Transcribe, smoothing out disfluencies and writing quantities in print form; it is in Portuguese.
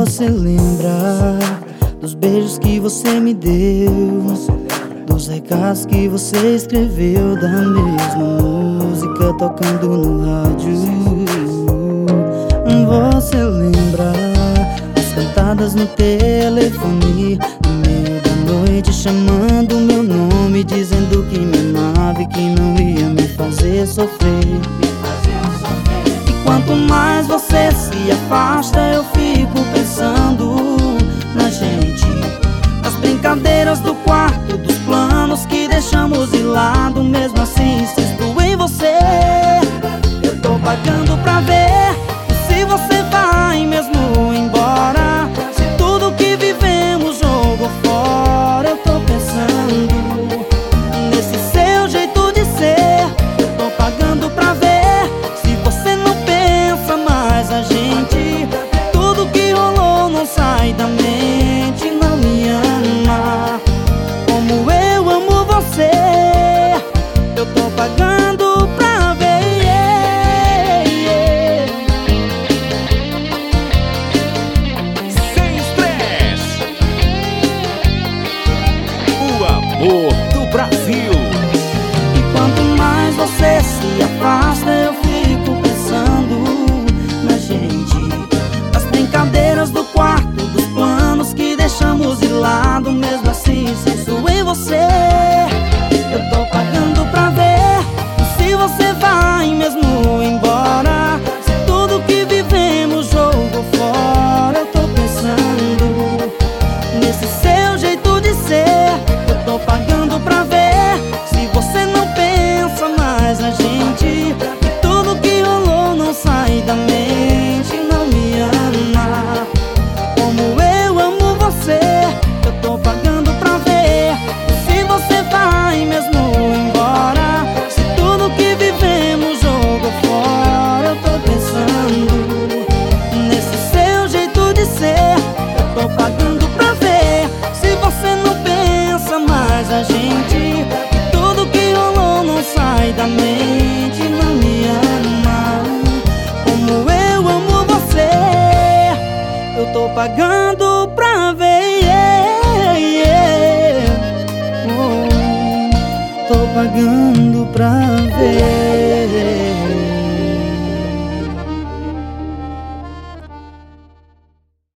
Você lembra dos beijos que você me deu, dos recados que você escreveu, da mesma música tocando no rádio. Você lembra das cantadas no telefone, no meio da noite chamando meu nome, dizendo que me amava e que não ia me fazer sofrer. E quanto mais você se afasta, eu fico pensando na gente, nas brincadeiras do quarto, dos planos que deixamos de lado. Mesmo assim insisto em você. Eu tô pagando pra ver se você vai mesmo embora, se tudo que vivemos jogou fora. Eu tô pensando nesse seu jeito de ser. Eu tô pagando pra ver se você não pensa mais a gente. Tudo que rolou não sai da mente, não me ama como eu amo você. Eu tô pagando pra ver. Sem estresse, o amor do Brasil. E quanto mais você se afasta, eu fico pensando na gente, nas brincadeiras do quarto, dos planos que deixamos de lado. Mesmo assim insisto em você. Eu tô pagando pra ver se você vai mesmo embora, se tudo que vivemos jogou fora. Eu tô pensando nesse seu jeito de ser. Eu tô pagando pra ver se você não pensa mais na gente. E tudo que rolou não sai da mente, não me ama como eu amo você. Eu tô pagando pra ver se você vai mesmo embora, se tudo que vivemos jogou fora. Eu tô pensando nesse seu jeito de ser. Eu tô pagando pra ver se você não pensa mais a gente. E tudo que rolou não sai da mente, não me ama como eu amo você. Eu tô pagando pra ver. Oh, tô pagando pra ver.